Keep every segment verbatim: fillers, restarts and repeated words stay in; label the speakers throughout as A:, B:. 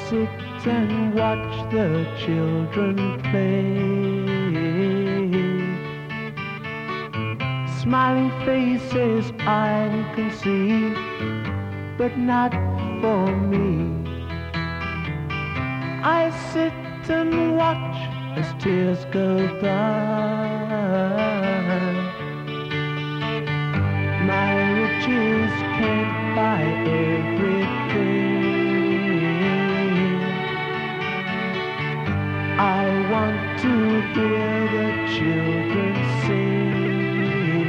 A: sit and watch the children play. Smiling faces I can see, but not for me. I sit and watch as tears go by. My riches can't buy everything. I want to hear the children sing.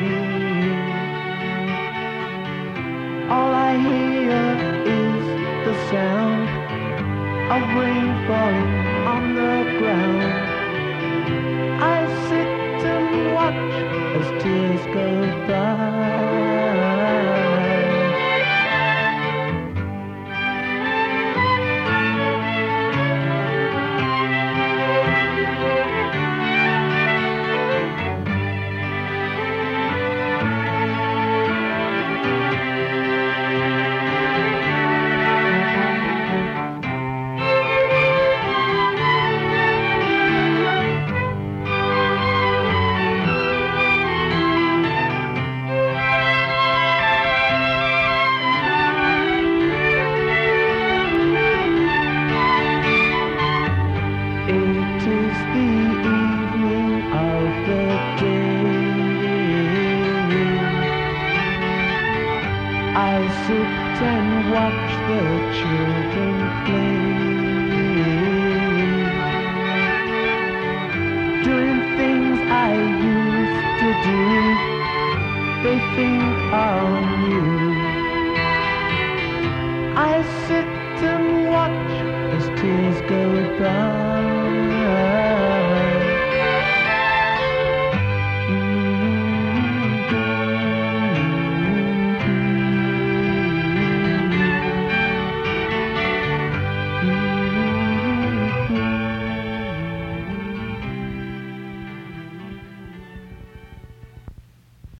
A: All I hear is the sound of rain falling on the ground. I sit and watch as tears go by. I sit and watch the children play.